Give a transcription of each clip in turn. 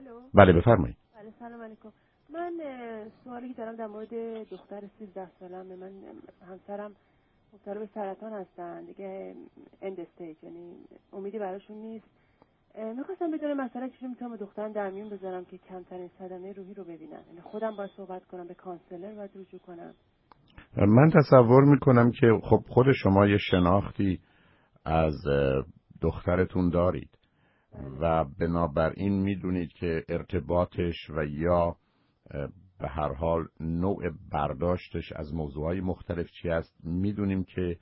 بله بفرمایید. بله سلام علیکم. من سوالی که دارم در مورد دختر 13 سالمه. من همسرم مبتلا به سرطان هستن دیگه، اند استیج، یعنی امیدی براشون نیست. میخواستم بدونم مثلا چجوری میتونم با دخترم در میون بذارم که کمترین صدمه روحی رو ببینن. یعنی خودم باید صحبت کنم، به کانسلر باید رجوع کنم. من تصور میکنم که خب خود شما یه شناختی از دخترتون دارید و بنابراین میدونید که ارتباطش و یا به هر حال نوع برداشتش از موضوعهای مختلف چی است. میدونیم که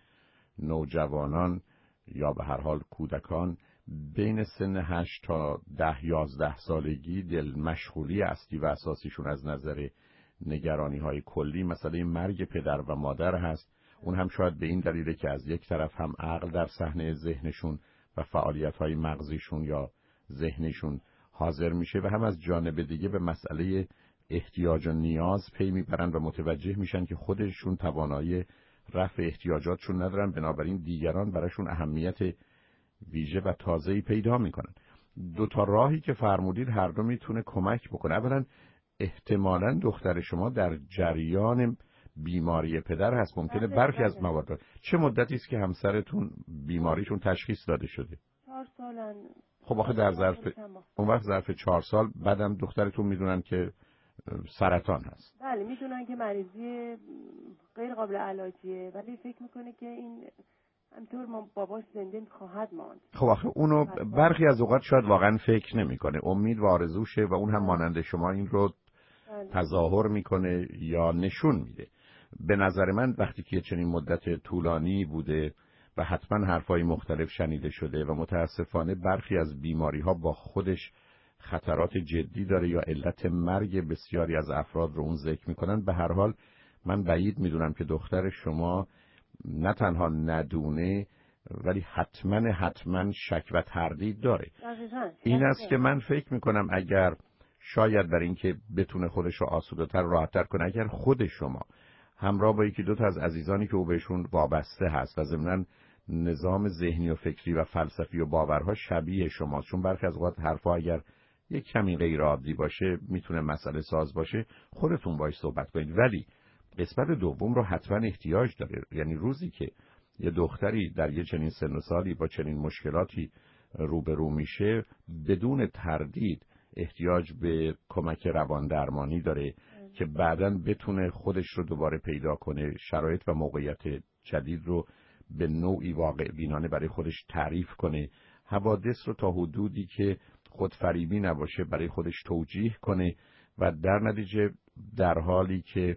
نوجوانان یا به هر حال کودکان بین سن 8 تا 10-11 سالگی دل مشغولی اصلی و اساسیشون از نظر نگرانی های کلی مسئله مرگ پدر و مادر هست. اون هم شاید به این دلیله که از یک طرف هم عقل در صحنه ذهنشون و فعالیت های مغزیشون یا ذهنشون حاضر میشه و هم از جانب دیگه به مسئله احتیاج و نیاز پی میبرن و متوجه میشن که خودشون توانایی رفع احتیاجاتشون ندارن، بنابراین دیگران براشون اهمیت ویژه و تازه‌ای پیدا میکنن. دو تا راهی که فرمودید هر دو میتونه کمک بکنه. اولا احتمالاً دختر شما در جریان بیماری پدر هست، ممکنه برخی از موارد. چه مدتی است که همسرتون بیماریشون تشخیص داده شده؟ 4 سالن. خب آخه در اون وقت ظرف 4 سال بعدم دخترتون میدونن که سرطان هست. بله میدونن که مریضی غیر قابل علاجیه، ولی فکر میکنه که این همطور باباش زنده خواهد ماند. خب آخه اونو برخی از اوقات شاید واقعا فکر نمیکنه، امید و آرزوشه و اون هم مانند شما این رو تظاهر میکنه یا نشون میده. به نظر من وقتی که چنین مدت طولانی بوده و حتما حرفای مختلف شنیده شده و متاسفانه برخی از بیماری ها با خودش خطرات جدی داره یا علت مرگ بسیاری از افراد رو اون ذکر میکنن، به هر حال من بعید میدونم که دختر شما نه تنها ندونه ولی حتما شک و تردید داره. این است که من فکر میکنم اگر شاید برای اینکه بتونه خودش رو آسوده‌تر راحت‌تر کنه، اگر خود شما همراه با یکی دو تا از عزیزانی که او بهشون وابسته هست و ضمناً نظام ذهنی و فکری و فلسفی و باورها شبیه شماست، چون برخی از اوقات حرفا اگر یک کمی غیر عادی باشه میتونه مسئله ساز باشه، خودتون باهاش صحبت کنید. ولی قسمت دوم رو حتما احتیاج داره. یعنی روزی که یه دختری در یه چنین سن و سالی با چنین مشکلاتی روبرو میشه، بدون تردید احتیاج به کمک روان درمانی داره که بعداً بتونه خودش رو دوباره پیدا کنه، شرایط و موقعیت جدید رو به نوعی واقع بینانه برای خودش تعریف کنه، حوادث رو تا حدودی که خودفریبی نباشه برای خودش توجیه کنه و در نتیجه در حالی که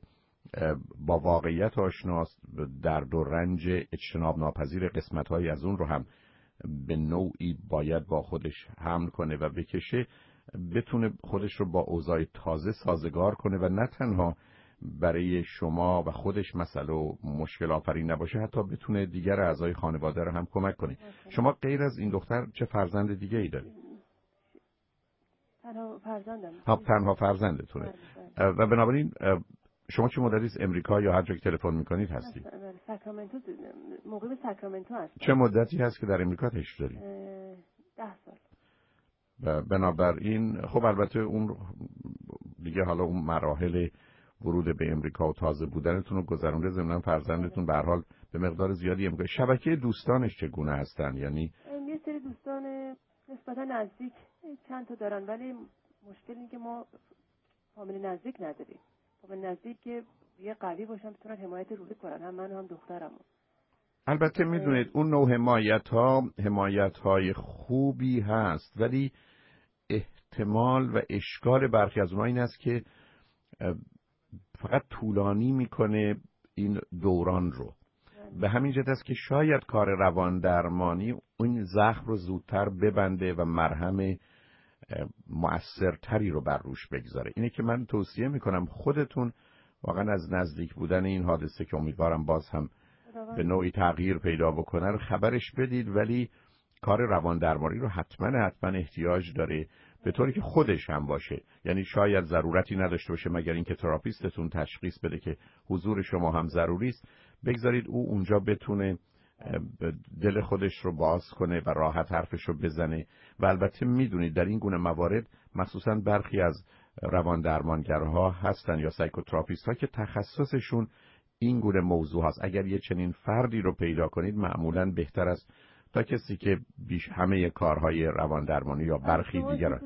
با واقعیت آشناست، درد و رنج اجتناب ناپذیر قسمت‌های از اون رو هم به نوعی باید با خودش حمل کنه و بکشه، بتونه خودش رو با اوضاع تازه سازگار کنه و نه تنها برای شما و خودش مسئله و مشکل آفرین نباشه، حتی بتونه دیگر اعضای خانواده رو هم کمک کنه. شما غیر از این دختر چه فرزند دیگه ای دارید؟ تنها فرزندم. تنها فرزندتونه. و بنابراین شما چه مدتی از امریکا یا هر جا که تلفن میکنید هستی؟ ساکرامنتو، مقیم ساکرامنتو هستم. چه مدتی هست که در امریکا تشریف دارید؟ 10 سال. و بنابراین خب البته اون دیگه حالا اون مراحل ورود به امریکا و تازه بودنتون رو گذرونده، ضمن فرزندتون به هر حال به مقدار زیادی امریکا. شبکه دوستانش چگونه هستن؟ یعنی یه سری دوستان نسبتا نزدیک چند تا دارن، ولی مشکل اینه که ما فامیل نزدیک نداریم. فامیل نزدیک که یه قوی باشن بتونن حمایت روحی کنن، هم من هم دخترمو. البته میدونید اون نوع حمایت های خوبی هست، ولی احتمال و اشکال برخی از اونها این است که فقط طولانی میکنه این دوران رو. به همین جهت است که شاید کار روان درمانی اون زخم رو زودتر ببنده و مرهم مؤثرتری رو بر روش بگذاره. اینه که من توصیه میکنم خودتون واقعا از نزدیک بودن این حادثه که امیدوارم باز هم به نوعی تغییر پیدا بکنه رو خبرش بدید، ولی کار روان درمانی رو حتما احتیاج داره، به طوری که خودش هم باشه. یعنی شاید ضرورتی نداشته باشه مگر اینکه تراپیستتون تشخیص بده که حضور شما هم ضروری است، بگذارید او اونجا بتونه دل خودش رو باز کنه و راحت حرفش رو بزنه. و البته میدونید در این گونه موارد مخصوصا برخی از روان درمانگرها هستن یا سایکوتراپیست ها که تخصصشون این گونه موضوع هست. اگر یه چنین فردی رو پیدا کنید معمولاً بهتر است تا کسی که بیش همه کارهای روان درمانی یا برخی دیگر.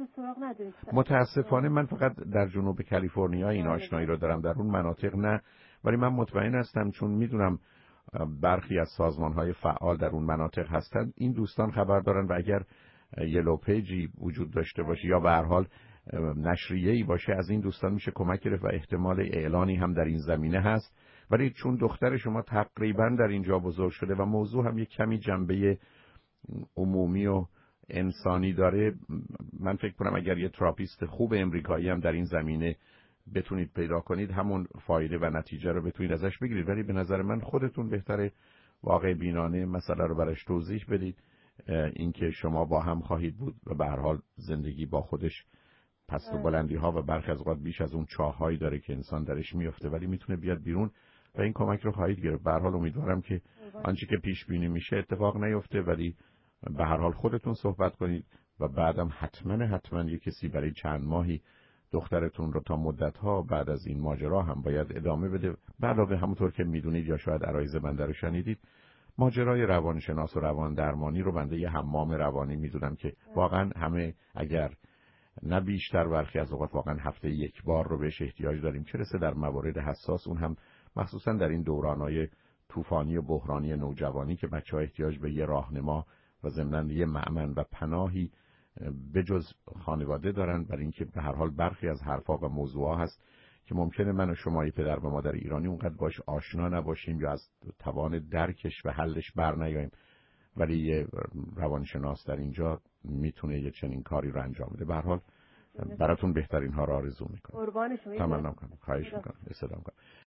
متاسفانه من فقط در جنوب کالیفرنیا این آشنایی رو دارم، در اون مناطق نه، ولی من مطمئن هستم چون میدونم برخی از سازمان‌های فعال در اون مناطق هستند، این دوستان خبر دارن و اگر یلو پیجی وجود داشته باشه یا به هر حال نشریه‌ای باشه از این دوستان میشه کمک گرفت و احتمال اعلانی هم در این زمینه هست. ولی چون دختر شما تقریبا در اینجا بزرگ شده و موضوع هم یک کمی جنبه عمومی و انسانی داره، من فکر کنم اگر یه تراپیست خوب امریکایی هم در این زمینه بتونید پیدا کنید همون فایده و نتیجه رو بتونید ازش بگیرید. ولی به نظر من خودتون بهتره واقع بینانه مسئله رو براش توضیح بدید، اینکه شما با هم خواهید بود و به هر حال زندگی با خودش پست و بلندی ها و برخی از اوقات بیش از اون چاهایی داره که انسان درش میفته، ولی میتونه بیاد بیرون و این کمک رو خواهید گرفت. به هر حال امیدوارم که آنچه که پیش بینی میشه اتفاق نیفته، ولی به هر حال خودتون صحبت کنید و بعدم حتما یک کسی برای چند ماهی دخترتون رو تا مدت‌ها بعد از این ماجرا هم باید ادامه بده. به علاوه همونطور که میدونید یا شاید عرایض بنده رو شنیدید، ماجرای روانشناس و روان درمانی رو بنده یه حمام روانی میدونم که واقعا همه اگر نه بیشتر برخی از اوقات واقعا هفته یک بار رو بهش احتیاج داریم، چه رسه در موارد حساس، اون هم مخصوصا در این دوران‌های طوفانی و بحرانی نوجوانی که بچه‌ها احتیاج به یه راهنما و ضمناً یه مأمن و پناهی بجز خانواده دارن، برای اینکه به هر حال برخی از حرفا و موضوعا هست که ممکنه من و شما پدر و مادر ایرانی اونقدر باش آشنا نباشیم یا از توان درکش و حلش برنیاییم، ولی یه روانشناس در اینجا میتونه یه چنین کاری رو انجام بده. به هر حال براتون بهترین ها رو آرزو میکنم. قربان شما. تمنا کنم. خواهش میکنم. استفاده کنم.